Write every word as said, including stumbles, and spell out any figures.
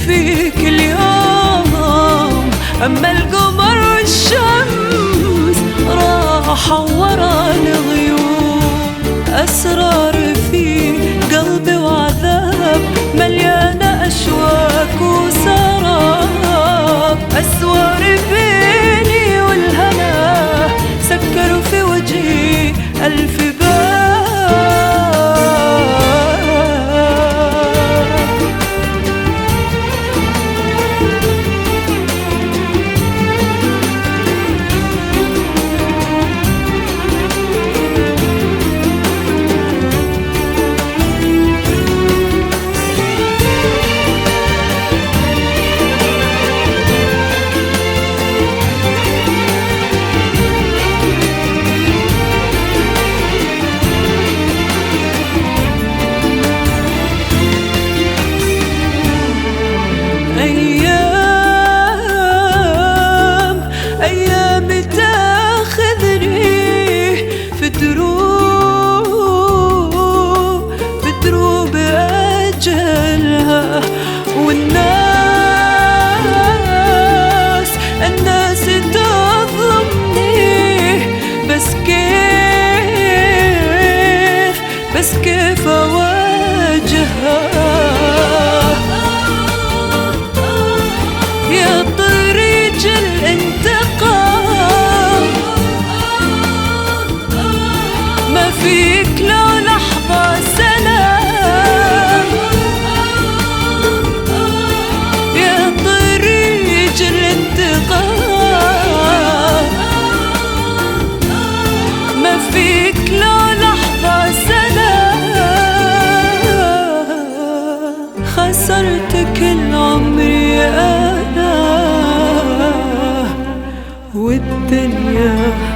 فيك اليوم، أما القمر والشمس راحوا ورا الغيوم. أسرار في قلبي وعذاب مليانة أشواك وسراب، أسوار بيني والهنا سكروا في وجهي ألف باب. فتروا بأجلها، والناس الناس تظلمني، بس كيف بس كيف أواجهها؟ يا طريق الانتقام ما فيك لو لحظة سلام، يا طريق الانتقام ما فيك لو لحظة سلام. خسرت كل عمري أنا والدنيا